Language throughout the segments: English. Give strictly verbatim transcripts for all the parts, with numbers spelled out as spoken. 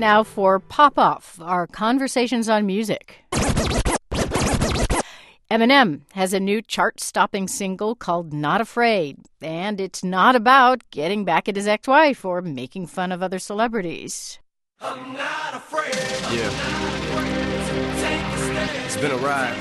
Now for Pop Off, our conversations on music. Eminem has a new chart-stopping single called Not Afraid, and it's not about getting back at his ex-wife or making fun of other celebrities. I'm not afraid. Yeah. It's been a ride.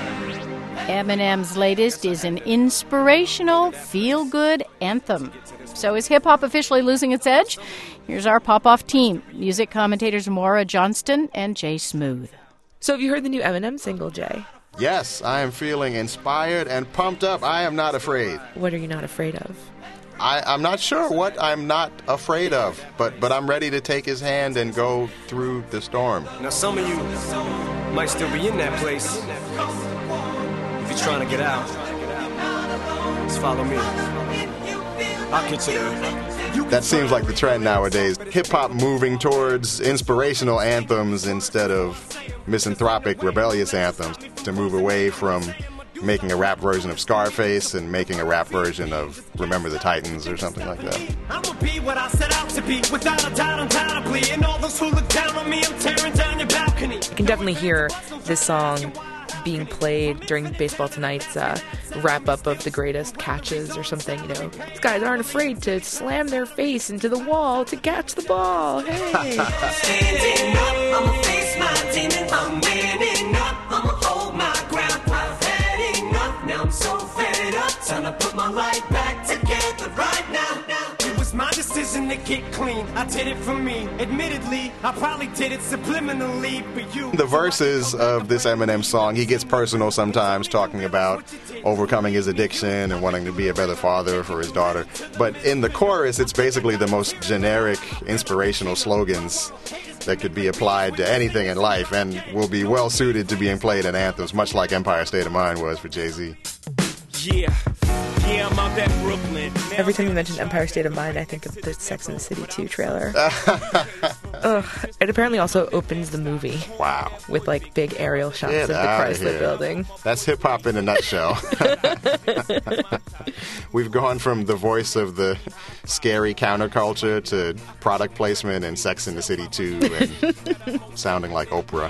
Eminem's latest is an inspirational, feel-good anthem. So is hip-hop officially losing its edge? Here's our Pop-Off team, music commentators Maura Johnston and Jay Smooth. So have you heard the new Eminem single, Jay? Yes, I am feeling inspired and pumped up. I am not afraid. What are you not afraid of? I, I'm not sure what I'm not afraid of, but, but I'm ready to take his hand and go through the storm. Now, some of you might still be in that place. If you're trying to get out, just follow me. I'll get you there. That seems like the trend nowadays. Hip-hop moving towards inspirational anthems instead of misanthropic, rebellious anthems. To move away from making a rap version of Scarface and making a rap version of Remember the Titans or something like that. I'm gonna be what I set out to be, without a doubt, undoubtedly. And all those who look down on me, I'm tearing down your balcony. You can definitely hear this song being played during Baseball Tonight's uh, wrap-up of the greatest catches or something, you know. These guys aren't afraid to slam their face into the wall to catch the ball. Hey! Standing up, I'ma face my demons. I'm manning up, I'ma hold my ground. I've had enough, now I'm so fed up. Time to put my life back together right now. now. It was my decision to get clean. I did it for me. Admittedly, I probably did it subliminally for you. The verses of this Eminem song, he gets personal sometimes, talking about overcoming his addiction and wanting to be a better father for his daughter. But in the chorus, it's basically the most generic, inspirational slogans that could be applied to anything in life and will be well suited to being played in anthems, much like Empire State of Mind was for Jay-Z. Yeah. Yeah, I'm out at Brooklyn. Every time you mention Empire State of Mind, I think of the Sex and the City two trailer. Ugh. It apparently also opens the movie. Wow. With, like, big aerial shots Get of the outta Chrysler here. building. That's hip-hop in a nutshell. We've gone from the voice of the scary counterculture to product placement in Sex and the City two and sounding like Oprah.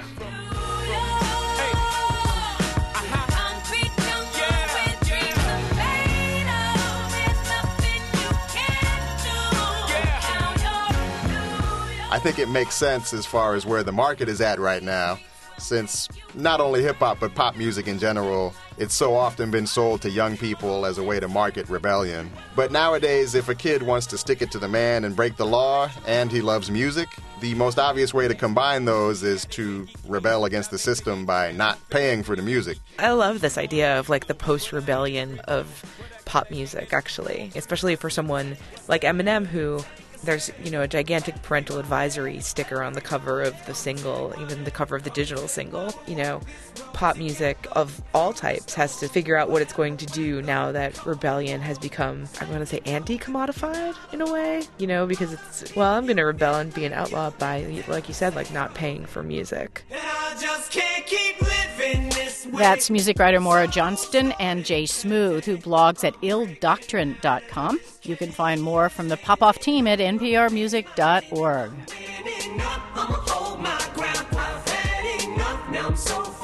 I think it makes sense as far as where the market is at right now, since not only hip-hop but pop music in general, it's so often been sold to young people as a way to market rebellion. But nowadays, if a kid wants to stick it to the man and break the law, and he loves music, the most obvious way to combine those is to rebel against the system by not paying for the music. I love this idea of, like, the post-rebellion of pop music, actually, especially for someone like Eminem, who... There's, you know, a gigantic parental advisory sticker on the cover of the single, even the cover of the digital single. You know, pop music of all types has to figure out what it's going to do now that rebellion has become, I'm going to say, anti-commodified in a way. You know, because it's, well, I'm going to rebel and be an outlaw by, like you said, like not paying for music. And I just can't keep living this way. That's music writer Maura Johnston and Jay Smooth, who blogs at ill doctrine dot com. You can find more from the Pop-Off team at n p r music dot org. Standing up, I'ma hold my ground. I've had enough, now I'm so